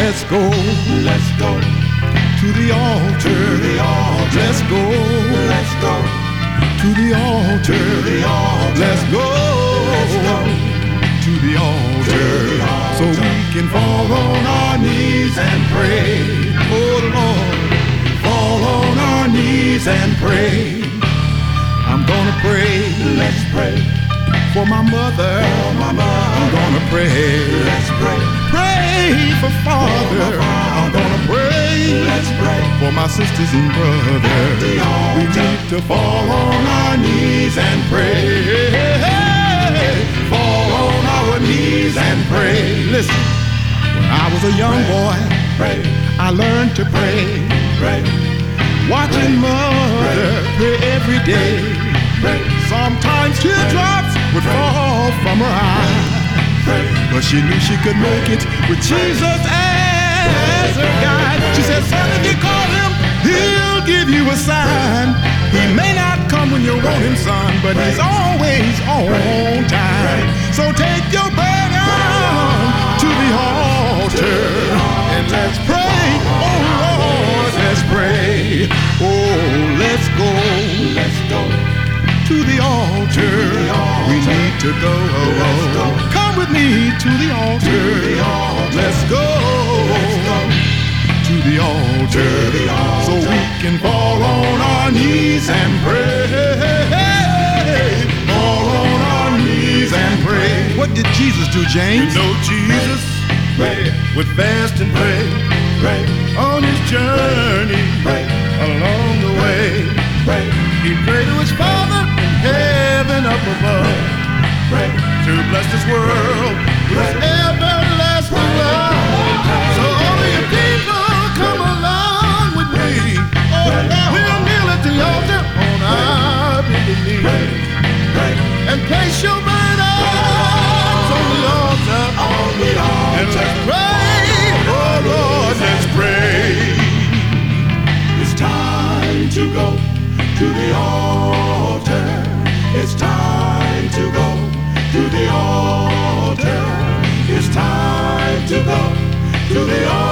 let's go to the altar. Let's go to the altar. Let's go to the altar, so we can fall on our knees and pray. Oh Lord, fall on our knees and pray. I'm gonna pray. Let's pray for my mother. I'm gonna pray. Let's pray. Pray for Father. I'm gonna pray. Let's pray for my sisters and brothers. We need to fall on our knees and pray. Fall on our knees and pray. Listen, when I was a young boy, I learned to pray. Watching mother pray every day. Sometimes teardrops would fall from her eyes, but she knew she could make it with Jesus as her guide. She said, son, if you call him, he'll give you a sign. He may not come when you want him, son, but he's always on time. So take your burden to the altar and let's pray. Oh Lord, let's pray. Oh, let's go to the altar. We need to go. Come with me to the altar. Let's go to the altar, so we can fall on our knees and pray. Fall on our knees and pray. What did Jesus do, James? You know Jesus would fast and pray on his journey along the way. He prayed to his Father in heaven up above to bless this world with everlasting love. So all of you people, come along with me. We'll kneel at the altar on our bended knees and place your burdens on the altar. And let's pray. Oh Lord, let's pray. It's time to go to the altar. It's time to go to the altar. It's time to go to the altar.